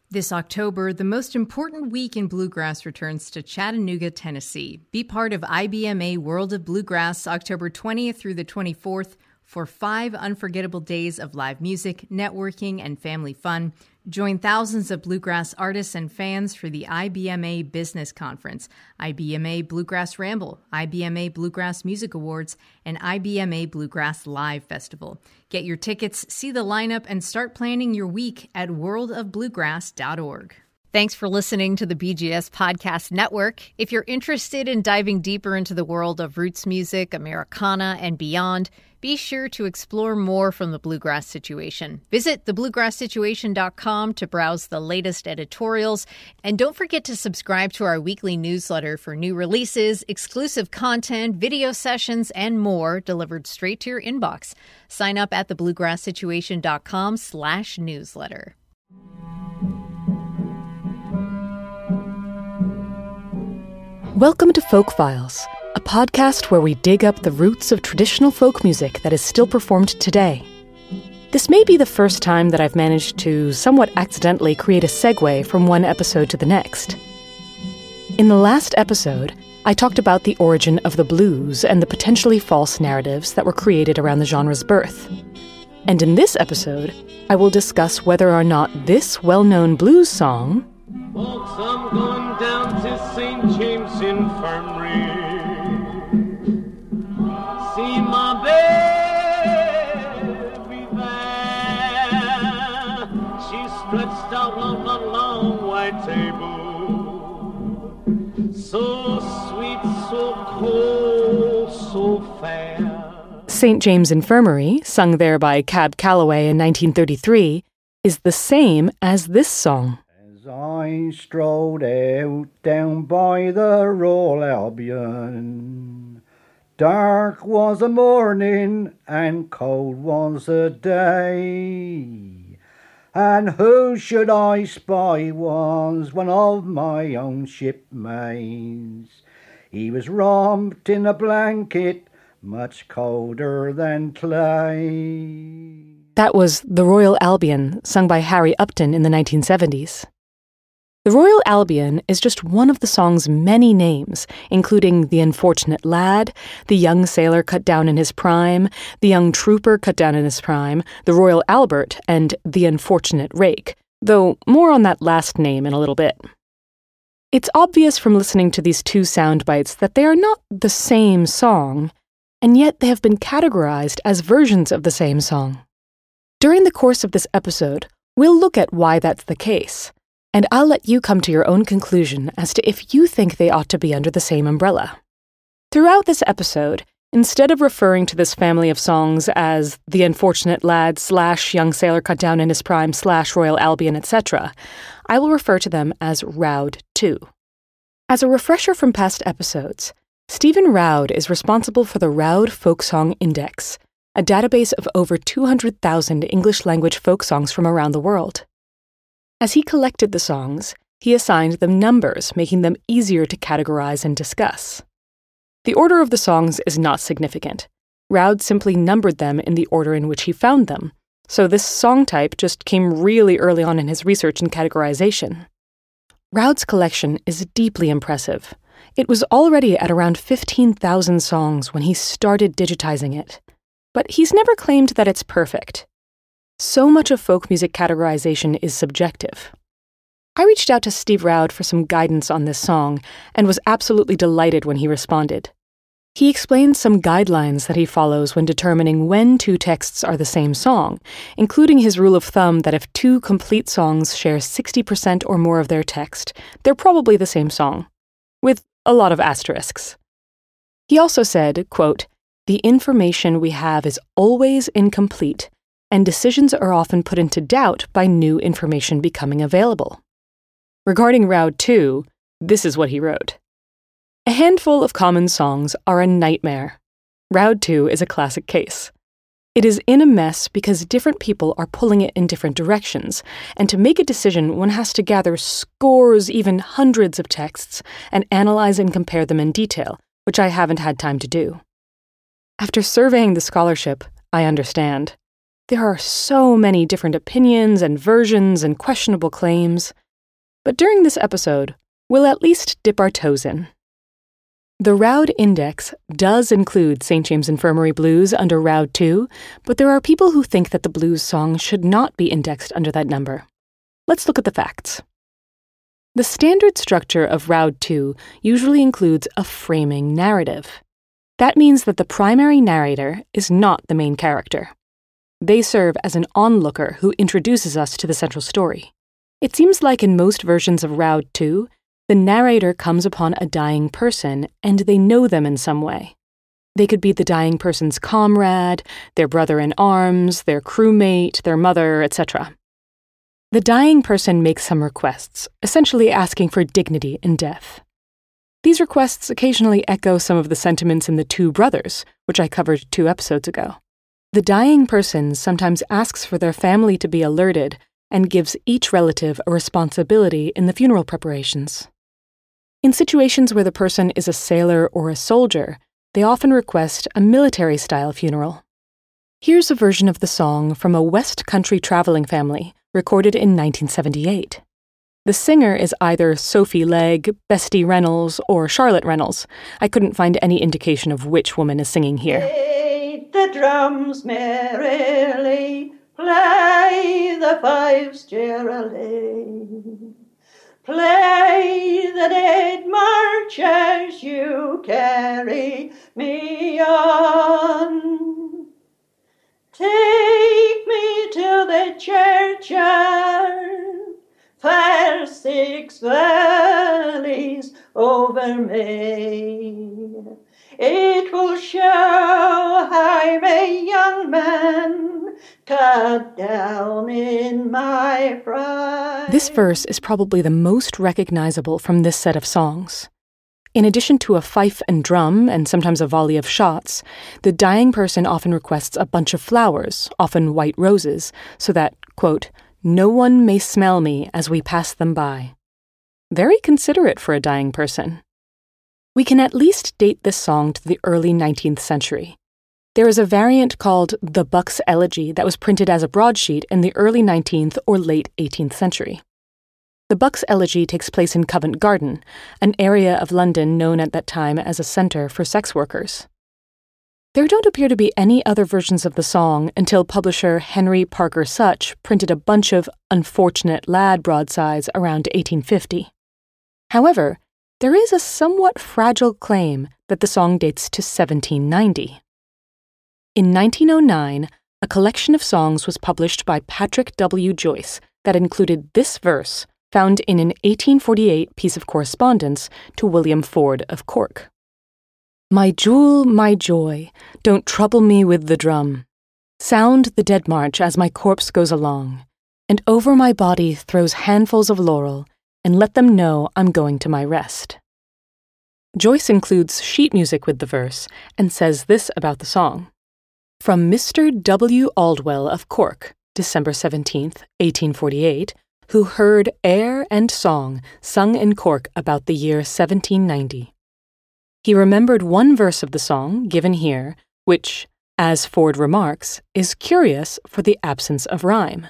This October, the most important week in bluegrass returns to Chattanooga, Tennessee. Be part of IBMA World of Bluegrass October 20th through the 24th for 5 unforgettable days of live music, networking, and family fun. Join thousands of bluegrass artists and fans for the IBMA Business Conference, IBMA Bluegrass Ramble, IBMA Bluegrass Music Awards, and IBMA Bluegrass Live Festival. Get your tickets, see the lineup, and start planning your week at worldofbluegrass.org. Thanks for listening to the BGS Podcast Network. If you're interested in diving deeper into the world of roots music, Americana, and beyond, be sure to explore more from the Bluegrass Situation. Visit thebluegrasssituation.com to browse the latest editorials. And don't forget to subscribe to our weekly newsletter for new releases, exclusive content, video sessions, and more delivered straight to your inbox. Sign up at thebluegrasssituation.com/newsletter. Welcome to Folk Files, a podcast where we dig up the roots of traditional folk music that is still performed today. This may be the first time that I've managed to somewhat accidentally create a segue from one episode to the next. In the last episode, I talked about the origin of the blues and the potentially false narratives that were created around the genre's birth. And in this episode, I will discuss whether or not this well-known blues song, Folks, I'm going down to St. James Infirmary. See my baby there. She's stretched out on a long white table. So sweet, so cold, so fair. St. James Infirmary, sung there by Cab Calloway in 1933, is the same as this song. As I strode out down by the Royal Albion, dark was the morning and cold was the day, and who should I spy was one of my own shipmates. He was wrapped in a blanket much colder than clay. That was The Royal Albion, sung by Harry Upton in the 1970s. The Royal Albion is just one of the song's many names, including The Unfortunate Lad, The Young Sailor Cut Down in His Prime, The Young Trooper Cut Down in His Prime, The Royal Albert, and The Unfortunate Rake, though more on that last name in a little bit. It's obvious from listening to these two sound bites that they are not the same song, and yet they have been categorized as versions of the same song. During the course of this episode, we'll look at why that's the case, and I'll let you come to your own conclusion as to if you think they ought to be under the same umbrella. Throughout this episode, instead of referring to this family of songs as The Unfortunate Lad / Young Sailor Cut Down in His Prime / Royal Albion, etc., I will refer to them as Roud 2. As a refresher from past episodes, Stephen Roud is responsible for the Roud Folk Song Index, a database of over 200,000 English-language folk songs from around the world. As he collected the songs, he assigned them numbers, making them easier to categorize and discuss. The order of the songs is not significant. Roud simply numbered them in the order in which he found them, so this song type just came really early on in his research and categorization. Roud's collection is deeply impressive. It was already at around 15,000 songs when he started digitizing it, but he's never claimed that it's perfect. So much of folk music categorization is subjective. I reached out to Steve Roud for some guidance on this song and was absolutely delighted when he responded. He explained some guidelines that he follows when determining when two texts are the same song, including his rule of thumb that if two complete songs share 60% or more of their text, they're probably the same song, with a lot of asterisks. He also said, quote, "The information we have is always incomplete, and decisions are often put into doubt by new information becoming available." Regarding Roud 2, this is what he wrote. "A handful of common songs are a nightmare. Roud 2 is a classic case. It is in a mess because different people are pulling it in different directions, and to make a decision, one has to gather scores, even hundreds of texts, and analyze and compare them in detail, which I haven't had time to do. After surveying the scholarship, I understand. There are so many different opinions and versions and questionable claims. But during this episode, we'll at least dip our toes in. The Roud Index does include St. James Infirmary Blues under Roud 2, but there are people who think that the blues song should not be indexed under that number. Let's look at the facts. The standard structure of Roud 2 usually includes a framing narrative. That means that the primary narrator is not the main character. They serve as an onlooker who introduces us to the central story. It seems like in most versions of Roud 2, the narrator comes upon a dying person and they know them in some way. They could be the dying person's comrade, their brother-in-arms, their crewmate, their mother, etc. The dying person makes some requests, essentially asking for dignity in death. These requests occasionally echo some of the sentiments in The Two Brothers, which I covered 2 episodes ago. The dying person sometimes asks for their family to be alerted and gives each relative a responsibility in the funeral preparations. In situations where the person is a sailor or a soldier, they often request a military-style funeral. Here's a version of the song from a West Country traveling family, recorded in 1978. The singer is either Sophie Legg, Bestie Reynolds, or Charlotte Reynolds. I couldn't find any indication of which woman is singing here. Play the drums merrily, play the fifes cheerily, play the dead march as you carry me on. Take me to the churchyard, fair 6 valleys over me. It will show I'm a young man, cut down in my pride. This verse is probably the most recognizable from this set of songs. In addition to a fife and drum, and sometimes a volley of shots, the dying person often requests a bunch of flowers, often white roses, so that, quote, no one may smell me as we pass them by. Very considerate for a dying person. We can at least date this song to the early 19th century. There is a variant called the Buck's Elegy that was printed as a broadsheet in the early 19th or late 18th century. The Buck's Elegy takes place in Covent Garden, an area of London known at that time as a centre for sex workers. There don't appear to be any other versions of the song until publisher Henry Parker Such printed a bunch of Unfortunate Lad broadsides around 1850. However, there is a somewhat fragile claim that the song dates to 1790. In 1909, a collection of songs was published by Patrick W. Joyce that included this verse, found in an 1848 piece of correspondence to William Ford of Cork. My jewel, my joy, don't trouble me with the drum. Sound the dead march as my corpse goes along, and over my body throws handfuls of laurel, and let them know I'm going to my rest. Joyce includes sheet music with the verse and says this about the song. From Mr. W. Aldwell of Cork, December 17th, 1848, who heard air and song sung in Cork about the year 1790. He remembered one verse of the song, given here, which, as Ford remarks, is curious for the absence of rhyme.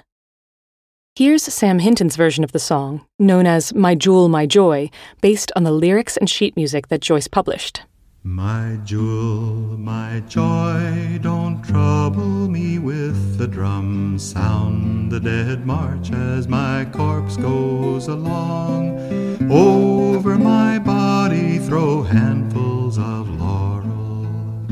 Here's Sam Hinton's version of the song, known as My Jewel, My Joy, based on the lyrics and sheet music that Joyce published. My jewel, my joy, don't trouble me with the drum. Sound the dead march as my corpse goes along. Over my body throw handfuls of laurel,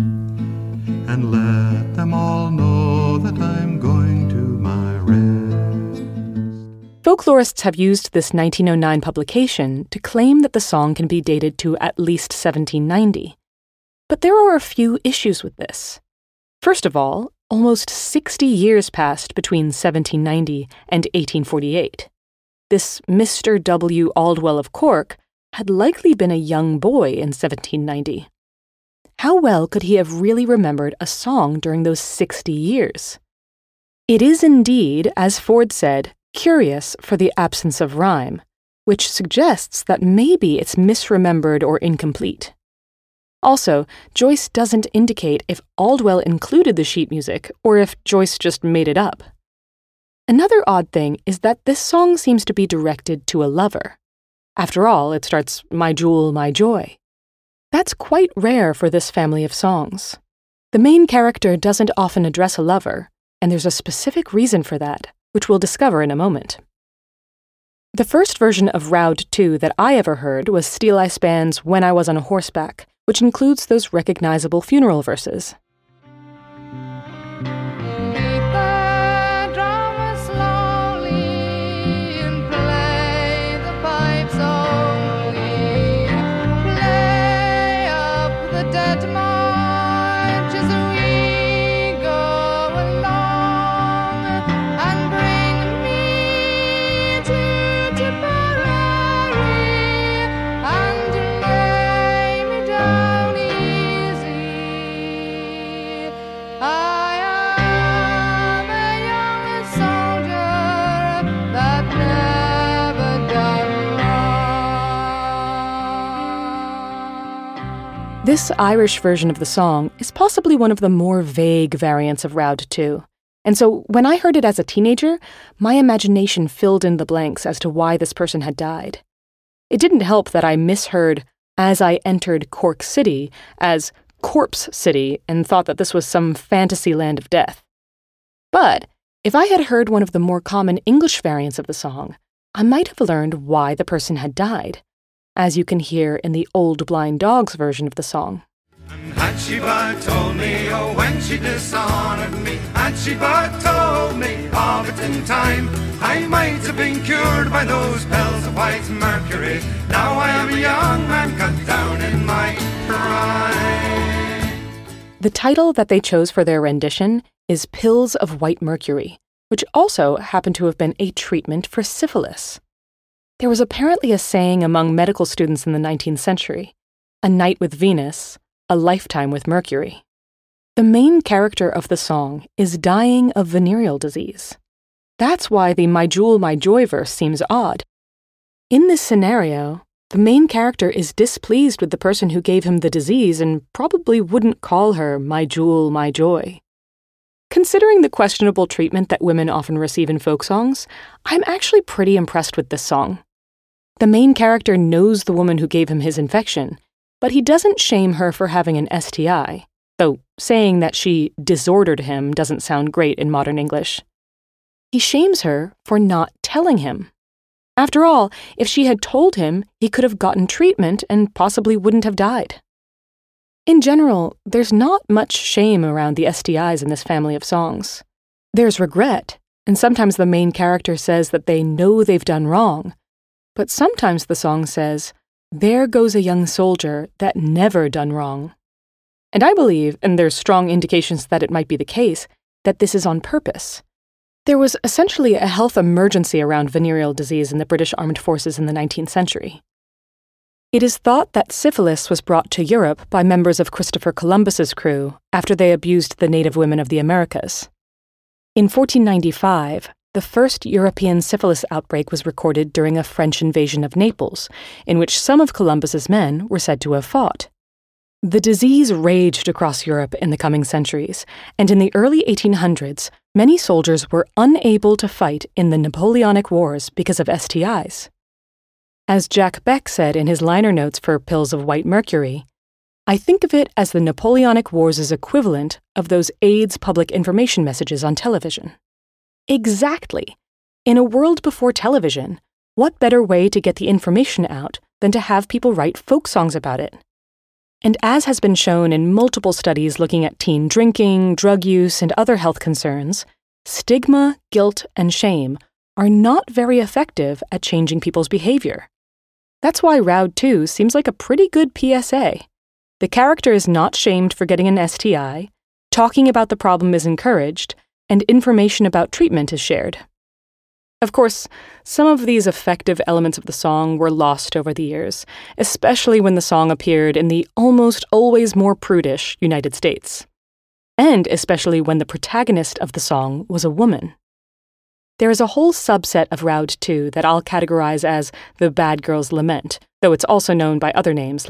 and let them all know that I'm going to my rest. Folklorists have used this 1909 publication to claim that the song can be dated to at least 1790. But there are a few issues with this. First of all, almost 60 years passed between 1790 and 1848. This Mr. W. Aldwell of Cork had likely been a young boy in 1790. How well could he have really remembered a song during those 60 years? It is indeed, as Ford said, curious for the absence of rhyme, which suggests that maybe it's misremembered or incomplete. Also, Joyce doesn't indicate if Aldwell included the sheet music or if Joyce just made it up. Another odd thing is that this song seems to be directed to a lover. After all, it starts, "My jewel, my joy." That's quite rare for this family of songs. The main character doesn't often address a lover, and there's a specific reason for that, which we'll discover in a moment. The first version of Roud 2 that I ever heard was Steeleye Span's When I Was on a Horseback, which includes those recognizable funeral verses. This Irish version of the song is possibly one of the more vague variants of Roud 2. And so when I heard it as a teenager, my imagination filled in the blanks as to why this person had died. It didn't help that I misheard "As I Entered Cork City" as Corpse City and thought that this was some fantasy land of death. But if I had heard one of the more common English variants of the song, I might have learned why the person had died, as you can hear in the Old Blind Dogs version of the song. And had she but told me, oh, when she dishonoured me, had she but told me of it in time, I might have been cured by those pills of white mercury. Now I am a young man cut down in my prime. The title that they chose for their rendition is Pills of White Mercury, which also happened to have been a treatment for syphilis. There was apparently a saying among medical students in the 19th century, "A night with Venus, a lifetime with Mercury." The main character of the song is dying of venereal disease. That's why the "My Jewel, My Joy" verse seems odd. In this scenario, the main character is displeased with the person who gave him the disease and probably wouldn't call her "My Jewel, My Joy." Considering the questionable treatment that women often receive in folk songs, I'm actually pretty impressed with this song. The main character knows the woman who gave him his infection, but he doesn't shame her for having an STI, though saying that she disordered him doesn't sound great in modern English. He shames her for not telling him. After all, if she had told him, he could have gotten treatment and possibly wouldn't have died. In general, there's not much shame around the STIs in this family of songs. There's regret, and sometimes the main character says that they know they've done wrong, but sometimes the song says, "There goes a young soldier that never done wrong." And I believe, and there's strong indications that it might be the case, that this is on purpose. There was essentially a health emergency around venereal disease in the British Armed Forces in the 19th century. It is thought that syphilis was brought to Europe by members of Christopher Columbus's crew after they abused the native women of the Americas. In 1495, the first European syphilis outbreak was recorded during a French invasion of Naples, in which some of Columbus's men were said to have fought. The disease raged across Europe in the coming centuries, and in the early 1800s, many soldiers were unable to fight in the Napoleonic Wars because of STIs. As Jack Beck said in his liner notes for Pills of White Mercury, "I think of it as the Napoleonic Wars' equivalent of those AIDS public information messages on television." Exactly. In a world before television, what better way to get the information out than to have people write folk songs about it? And as has been shown in multiple studies looking at teen drinking, drug use, and other health concerns, stigma, guilt, and shame are not very effective at changing people's behavior. That's why Roud 2 seems like a pretty good PSA. The character is not shamed for getting an STI, talking about the problem is encouraged, and information about treatment is shared. Of course, some of these effective elements of the song were lost over the years, especially when the song appeared in the almost always more prudish United States. And especially when the protagonist of the song was a woman. There is a whole subset of Roud 2 that I'll categorize as the Bad Girl's Lament, though it's also known by other names like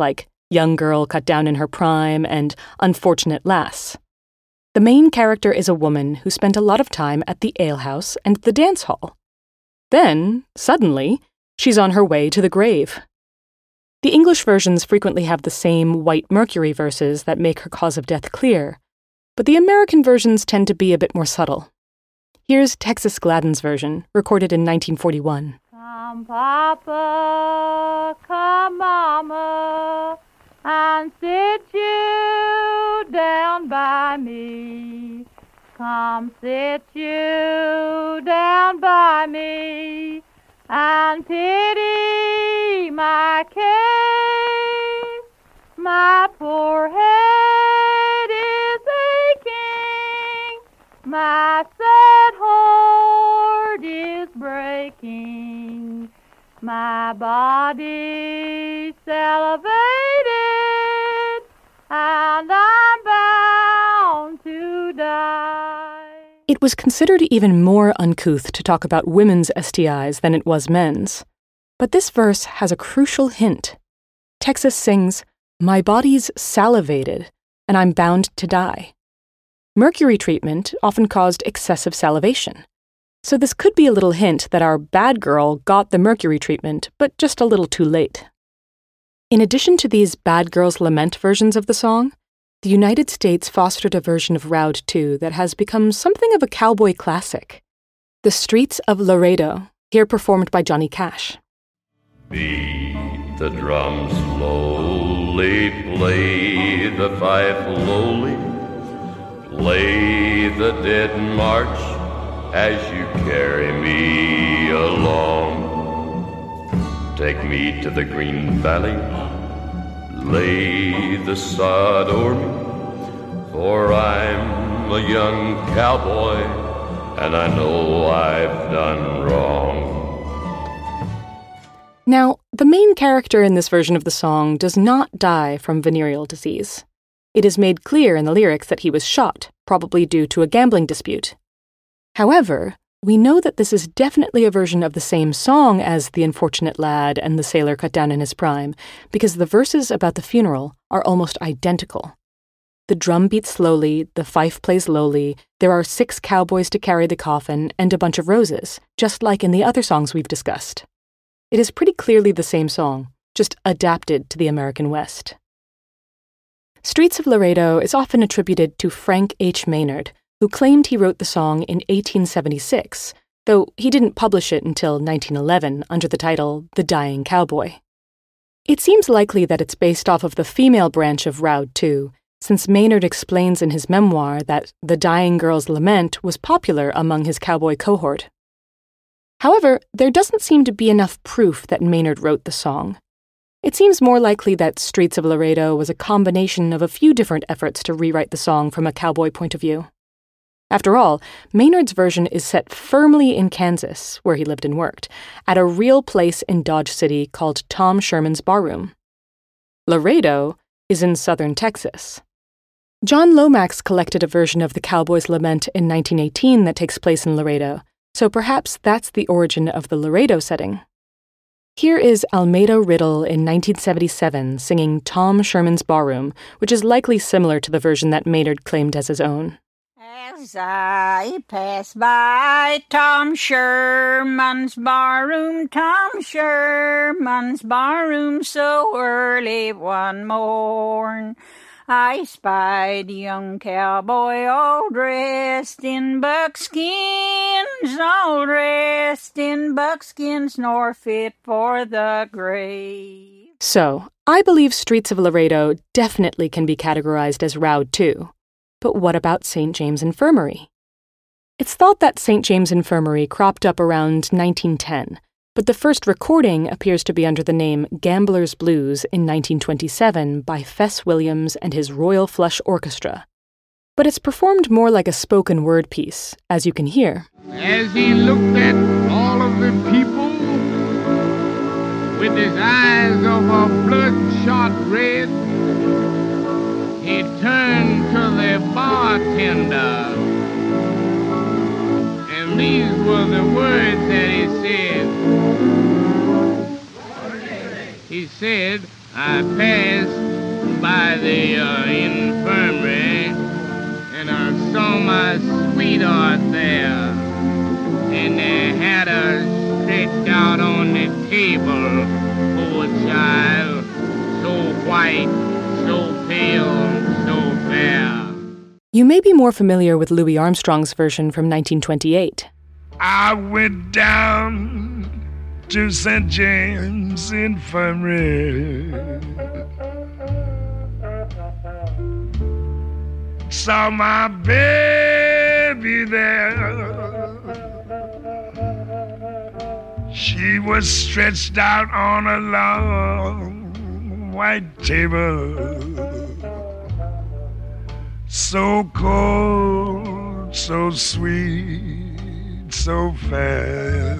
Young Girl Cut Down in Her Prime, and Unfortunate Lass. The main character is a woman who spent a lot of time at the alehouse and the dance hall. Then, suddenly, she's on her way to the grave. The English versions frequently have the same White Mercury verses that make her cause of death clear, but the American versions tend to be a bit more subtle. Here's Texas Gladden's version, recorded in 1941. Come, Papa, come, Mama, and sit you down by me. Come, sit you down by me, and pity my case. My poor head is aching, my sad heart is breaking, my body salivated, and I'm bound to die. It was considered even more uncouth to talk about women's STIs than it was men's. But this verse has a crucial hint. Texas sings, "My body's salivated, and I'm bound to die." Mercury treatment often caused excessive salivation. So this could be a little hint that our bad girl got the mercury treatment, but just a little too late. In addition to these Bad Girls Lament versions of the song, the United States fostered a version of Round 2 that has become something of a cowboy classic. The Streets of Laredo, here performed by Johnny Cash. Beat the drum slowly, play the fife lowly, play the dead march as you carry me along. Take me to the green valley, lay the sod o'er me, for I'm a young cowboy, and I know I've done wrong. Now, the main character in this version of the song does not die from venereal disease. It is made clear in the lyrics that he was shot, probably due to a gambling dispute. However, we know that this is definitely a version of the same song as The Unfortunate Lad and The Sailor Cut Down in His Prime, because the verses about the funeral are almost identical. The drum beats slowly, the fife plays lowly, there are 6 cowboys to carry the coffin, and a bunch of roses, just like in the other songs we've discussed. It is pretty clearly the same song, just adapted to the American West. Streets of Laredo is often attributed to Frank H. Maynard, who claimed he wrote the song in 1876, though he didn't publish it until 1911 under the title The Dying Cowboy. It seems likely that it's based off of the female branch of Round 2, since Maynard explains in his memoir that The Dying Girl's Lament was popular among his cowboy cohort. However, there doesn't seem to be enough proof that Maynard wrote the song. It seems more likely that Streets of Laredo was a combination of a few different efforts to rewrite the song from a cowboy point of view. After all, Maynard's version is set firmly in Kansas, where he lived and worked, at a real place in Dodge City called Tom Sherman's Barroom. Laredo is in southern Texas. John Lomax collected a version of the Cowboy's Lament in 1918 that takes place in Laredo, so perhaps that's the origin of the Laredo setting. Here is Almeida Riddle in 1977 singing Tom Sherman's Barroom, which is likely similar to the version that Maynard claimed as his own. As I pass by Tom Sherman's barroom, Tom Sherman's barroom, so early one morn, I spied a young cowboy all dressed in buckskins, nor fit for the grave. So, I believe Streets of Laredo definitely can be categorized as Round 2. But what about St. James Infirmary? It's thought that St. James Infirmary cropped up around 1910, but the first recording appears to be under the name Gambler's Blues in 1927 by Fess Williams and his Royal Flush Orchestra. But it's performed more like a spoken word piece, as you can hear. As he looked at all of the people with his eyes of a bloodshot red, he turned to the bartender, and these were the words that he said. He said, I passed by the infirmary, and I saw my sweetheart there, and they had her stretched out on the table, poor child, so white, so pale, so fair. You may be more familiar with Louis Armstrong's version from 1928. I went down to St. James Infirmary, saw my baby there. She was stretched out on a long white table, so cold, so sweet, so fair.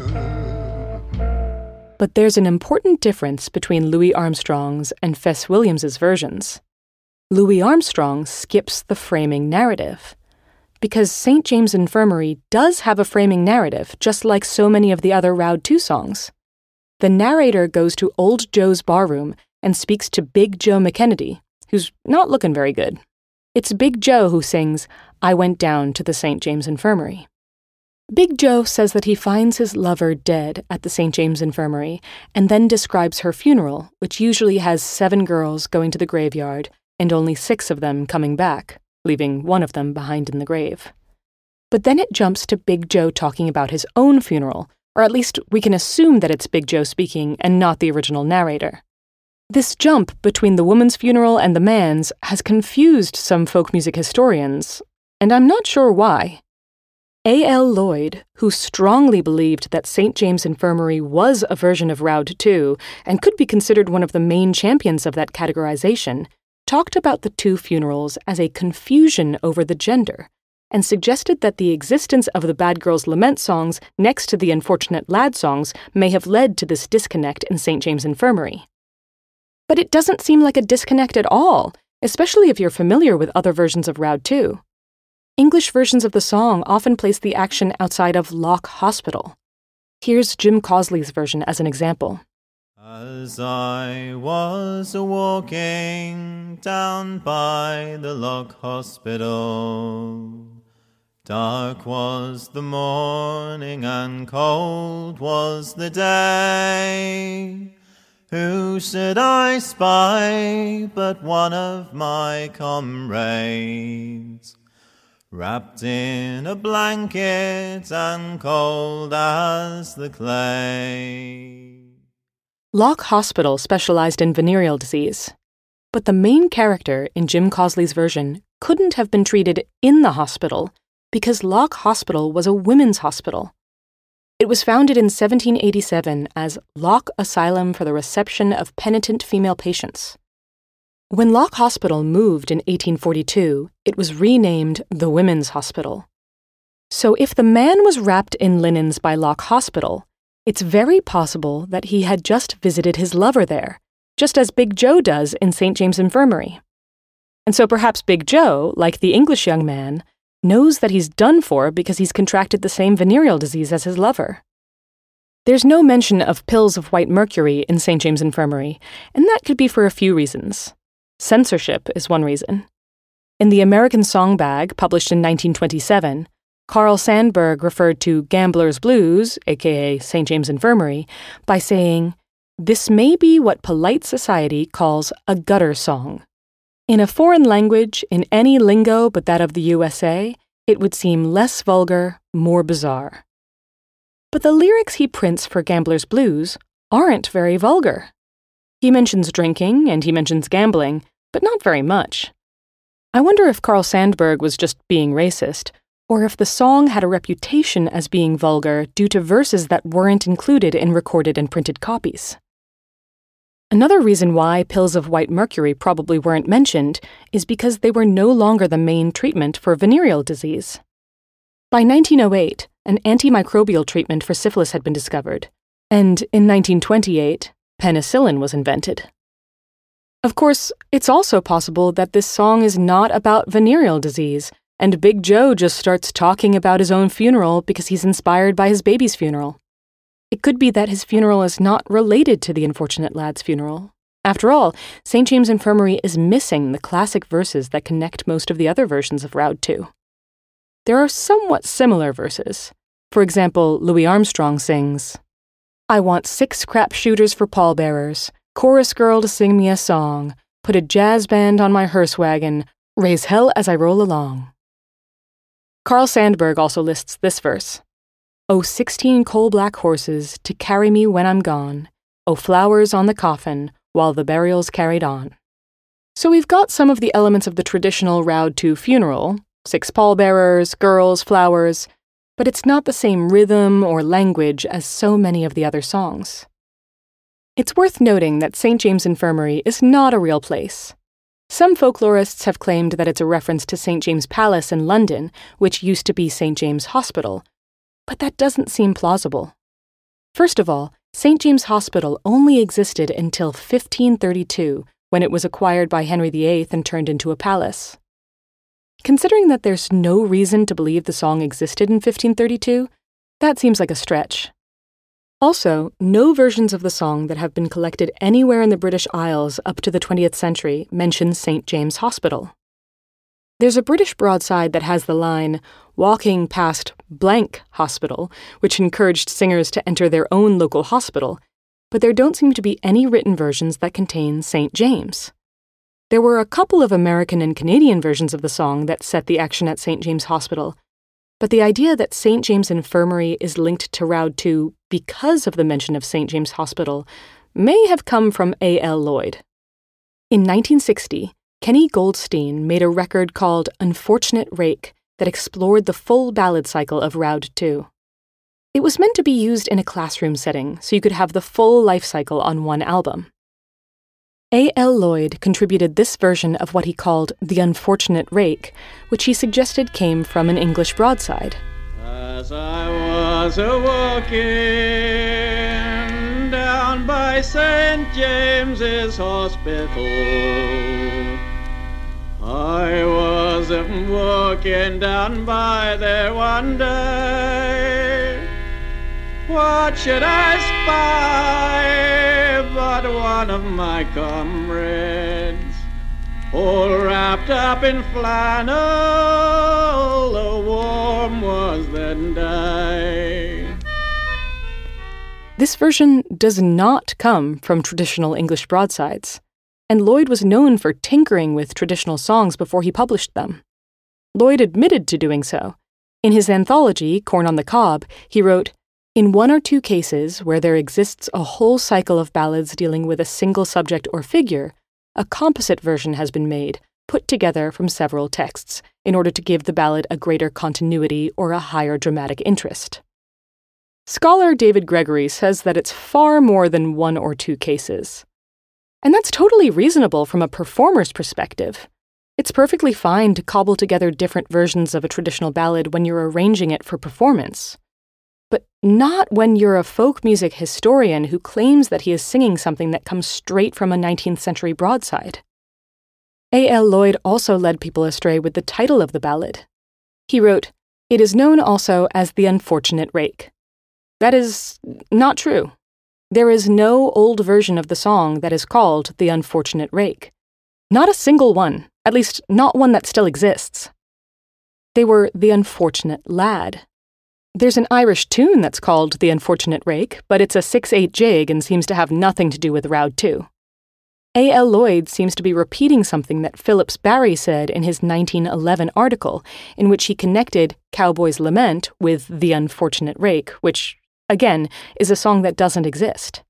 But there's an important difference between Louis Armstrong's and Fess Williams's versions. Louis Armstrong skips the framing narrative, because St. James Infirmary does have a framing narrative, just like so many of the other Roud 2 songs. The narrator goes to Old Joe's barroom and speaks to Big Joe McKennedy, who's not looking very good. It's Big Joe who sings, "I went down to the St. James Infirmary." Big Joe says that he finds his lover dead at the St. James Infirmary and then describes her funeral, which usually has 7 girls going to the graveyard and only 6 of them coming back, leaving one of them behind in the grave. But then it jumps to Big Joe talking about his own funeral, or at least we can assume that it's Big Joe speaking and not the original narrator. This jump between the woman's funeral and the man's has confused some folk music historians, and I'm not sure why. A.L. Lloyd, who strongly believed that St. James Infirmary was a version of Roud 2 and could be considered one of the main champions of that categorization, talked about the 2 funerals as a confusion over the gender, and suggested that the existence of the Bad Girls Lament songs next to the Unfortunate Lad songs may have led to this disconnect in St. James Infirmary. But it doesn't seem like a disconnect at all, especially if you're familiar with other versions of Roud 2. English versions of the song often place the action outside of Lock Hospital. Here's Jim Causley's version as an example. As I was walking down by the Lock Hospital, dark was the morning and cold was the day. Who should I spy but one of my comrades, wrapped in a blanket and cold as the clay. Lock Hospital specialized in venereal disease, but the main character in Jim Causley's version couldn't have been treated in the hospital because Lock Hospital was a women's hospital. It was founded in 1787 as Lock Asylum for the Reception of Penitent Female Patients. When Lock Hospital moved in 1842, it was renamed the Women's Hospital. So if the man was wrapped in linens by Lock Hospital, it's very possible that he had just visited his lover there, just as Big Joe does in St. James Infirmary. And so perhaps Big Joe, like the English young man, knows that he's done for because he's contracted the same venereal disease as his lover. There's no mention of pills of white mercury in St. James Infirmary, and that could be for a few reasons. Censorship is one reason. In the American Song Bag, published in 1927, Carl Sandburg referred to Gambler's Blues, aka St. James Infirmary, by saying, "This may be what polite society calls a gutter song. In a foreign language, in any lingo but that of the USA, it would seem less vulgar, more bizarre." But the lyrics he prints for Gambler's Blues aren't very vulgar. He mentions drinking and he mentions gambling, but not very much. I wonder if Carl Sandburg was just being racist, or if the song had a reputation as being vulgar due to verses that weren't included in recorded and printed copies. Another reason why pills of white mercury probably weren't mentioned is because they were no longer the main treatment for venereal disease. By 1908, an antimicrobial treatment for syphilis had been discovered, and in 1928, penicillin was invented. Of course, it's also possible that this song is not about venereal disease, and Big Joe just starts talking about his own funeral because he's inspired by his baby's funeral. It could be that his funeral is not related to the Unfortunate Lad's funeral, After all, St. James Infirmary is missing the classic verses that connect most of the other versions of Round 2. There are somewhat similar verses. For example, Louis Armstrong sings, "I want 6 crap shooters for pallbearers, chorus girl to sing me a song, put a jazz band on my hearse wagon, raise hell as I roll along." Carl Sandburg also lists this verse, "Oh, 16 coal-black horses to carry me when I'm gone, oh, flowers on the coffin while the burial's carried on." So we've got some of the elements of the traditional Round 2 funeral, 6 pallbearers, girls, flowers, but it's not the same rhythm or language as so many of the other songs. It's worth noting that St. James Infirmary is not a real place. Some folklorists have claimed that it's a reference to St. James Palace in London, which used to be St. James Hospital, but that doesn't seem plausible. First of all, St. James Hospital only existed until 1532, when it was acquired by Henry VIII and turned into a palace. Considering that there's no reason to believe the song existed in 1532, that seems like a stretch. Also, no versions of the song that have been collected anywhere in the British Isles up to the 20th century mention St. James Hospital. There's a British broadside that has the line, "Walking past blank hospital," which encouraged singers to enter their own local hospital, but there don't seem to be any written versions that contain St. James. There were a couple of American and Canadian versions of the song that set the action at St. James Hospital, but the idea that St. James Infirmary is linked to Round 2 because of the mention of St. James Hospital may have come from A.L. Lloyd. In 1960, Kenny Goldstein made a record called Unfortunate Rake that explored the full ballad cycle of Round 2. It was meant to be used in a classroom setting, so you could have the full life cycle on one album. A.L. Lloyd contributed this version of what he called the Unfortunate Rake, which he suggested came from an English broadside. As I was a-walking down by St. James's Hospital, I was walking down by there one day. What should I spy but one of my comrades, all wrapped up in flannel, the warm was then day. This version does not come from traditional English broadsides, and Lloyd was known for tinkering with traditional songs before he published them. Lloyd admitted to doing so. In his anthology, Corn on the Cob, he wrote, "In 1 or 2 cases where there exists a whole cycle of ballads dealing with a single subject or figure, a composite version has been made, put together from several texts, in order to give the ballad a greater continuity or a higher dramatic interest." Scholar David Gregory says that it's far more than 1 or 2 cases. And that's totally reasonable from a performer's perspective. It's perfectly fine to cobble together different versions of a traditional ballad when you're arranging it for performance. But not when you're a folk music historian who claims that he is singing something that comes straight from a 19th century broadside. A.L. Lloyd also led people astray with the title of the ballad. He wrote, "It is known also as the Unfortunate Rake." That is not true. There is no old version of the song that is called the Unfortunate Rake. Not a single one, at least not one that still exists. They were the Unfortunate Lad. There's an Irish tune that's called The Unfortunate Rake, but it's a 6/8 jig and seems to have nothing to do with Round 2. A.L. Lloyd seems to be repeating something that Phillips Barry said in his 1911 article, in which he connected Cowboy's Lament with The Unfortunate Rake, which, again, is a song that doesn't exist.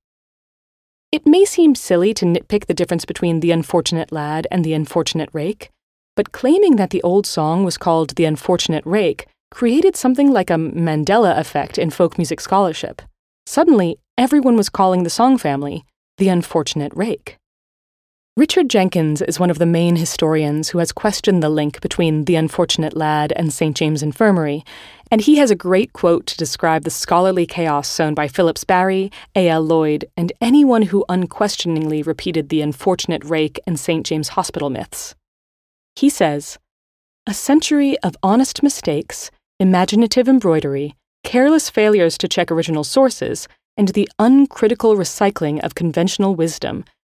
It may seem silly to nitpick the difference between The Unfortunate Lad and The Unfortunate Rake, but claiming that the old song was called The Unfortunate Rake created something like a Mandela effect in folk music scholarship. Suddenly, everyone was calling the song family The Unfortunate Rake. Richard Jenkins is one of the main historians who has questioned the link between The Unfortunate Lad and St. James Infirmary, and he has a great quote to describe the scholarly chaos sown by Phillips Barry, A.L. Lloyd, and anyone who unquestioningly repeated the Unfortunate Rake and St. James Hospital myths. He says, "A century of honest mistakes, imaginative embroidery, careless failures to check original sources, and the uncritical recycling of conventional wisdom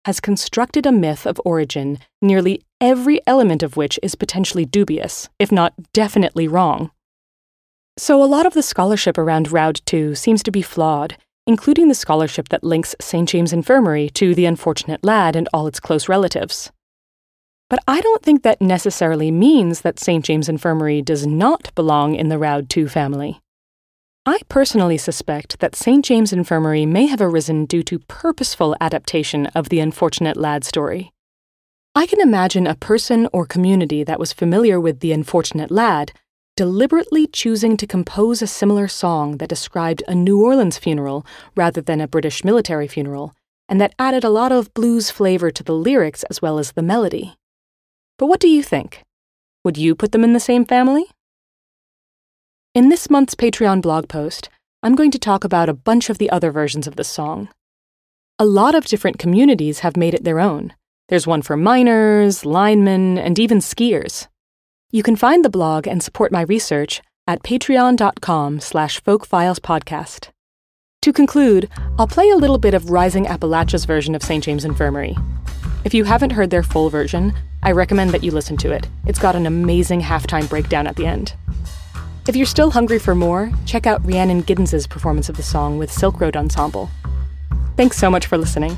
has constructed a myth of origin, nearly every element of which is potentially dubious, if not definitely wrong. So a lot of the scholarship around Roud 2 seems to be flawed, including the scholarship that links St. James Infirmary to the unfortunate lad and all its close relatives. But I don't think that necessarily means that St. James Infirmary does not belong in the Roud 2 family. I personally suspect that St. James Infirmary may have arisen due to purposeful adaptation of the unfortunate lad story. I can imagine a person or community that was familiar with the unfortunate lad deliberately choosing to compose a similar song that described a New Orleans funeral rather than a British military funeral, and that added a lot of blues flavor to the lyrics as well as the melody. But what do you think? Would you put them in the same family? In this month's Patreon blog post, I'm going to talk about a bunch of the other versions of the song. A lot of different communities have made it their own. There's one for miners, linemen, and even skiers. You can find the blog and support my research at patreon.com/folkfilespodcast. To conclude, I'll play a little bit of Rising Appalachia's version of St. James Infirmary. If you haven't heard their full version, I recommend that you listen to it. It's got an amazing halftime breakdown at the end. If you're still hungry for more, check out Rhiannon Giddens' performance of the song with Silk Road Ensemble. Thanks so much for listening.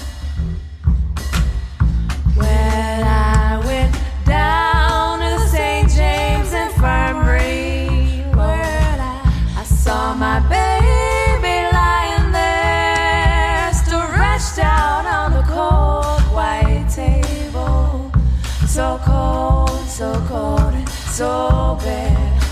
When I went down to the St. James Infirmary, where I saw my baby lying there, stretched out on the cold white table. So cold, and so bare.